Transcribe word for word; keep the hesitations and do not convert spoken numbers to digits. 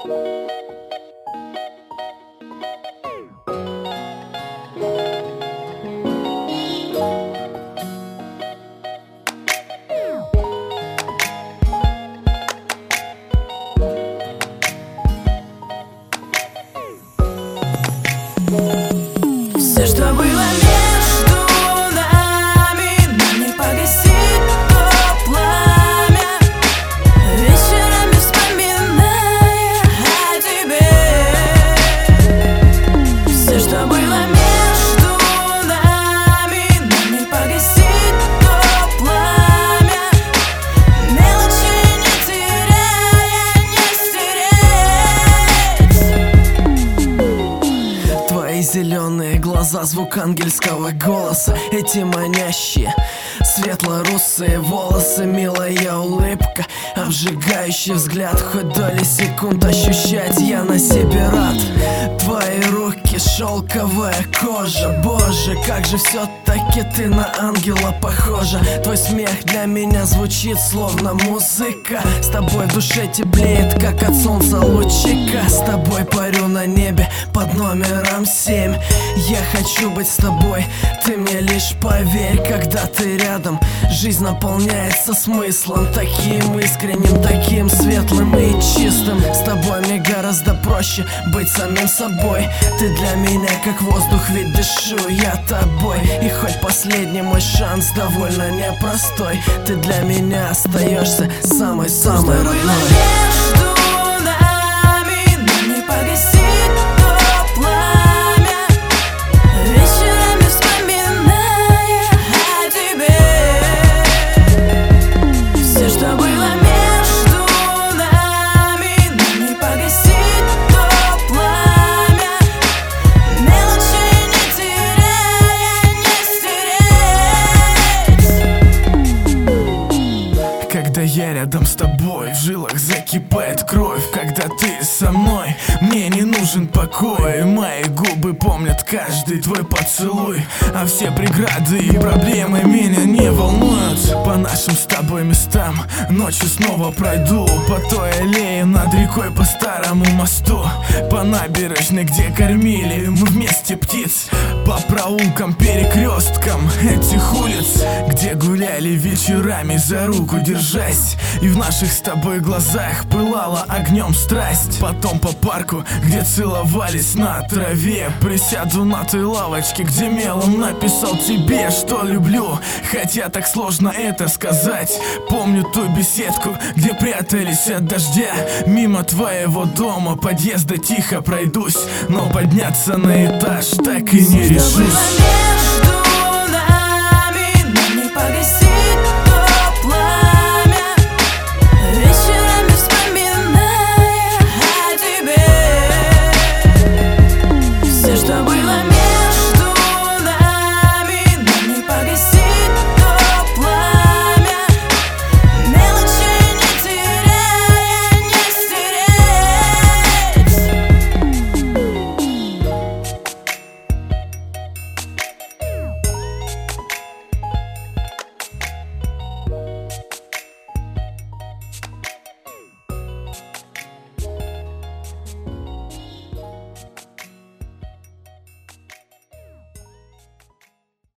Все, что было между нами, нам не погасит то пламя, вечерами вспоминая о тебе. Все, что было между нами, нам не погасит то пламя, мелочи не теряя, не стереть. Твои зеленые глаза, звук ангельского голоса, эти манящие светло-русые волосы, милая улыбка, обжигающий взгляд, хоть доли секунд ощущать я на себе рад. Твои руки, шелковая кожа, боже, как же все-таки ты на ангела похожа. Твой смех для меня звучит словно музыка, с тобой в душе теплеет, как от солнца лучика. С тобой парю на небе под номером семь. Я хочу быть с тобой, ты мне лишь поверь, когда ты рядом, жизнь наполняется смыслом, таким искренним, таким светлым и чистым. С тобой мне гораздо проще быть самим собой. Ты для меня как воздух, ведь дышу я тобой. И хоть последний мой шанс довольно непростой, ты для меня остаешься самой-самой родной. Между нами, нам не погасит то пламя, вечерами вспоминая о тебе. Все, что было между нами, нам не погасит то пламя, мелочи не теряя, не стереть. Когда я рядом с тобой, в жилах закипает кровь. Когда ты со мной, мне не нужен покой. Мои губы помнят каждый твой поцелуй, а все преграды и проблемы меня не волнуют. По нашим с тобой местам ночью снова пройду, по той аллее над рекой, по старому мосту, по набережной, где кормили мы вместе птиц, по проулкам, перекресткам этих улиц, где гуляли вечерами за руку держась, и в наших с тобой глазах пылала огнем страсть. Потом по парку, где целовались на траве, присяду на той лавочке, где мелом написал тебе, что люблю, хотя так сложно это сказать. Помню ту беседку, где прятались от дождя, мимо твоего дома, подъезда тихо пройдусь, но подняться на этаж так и не решусь.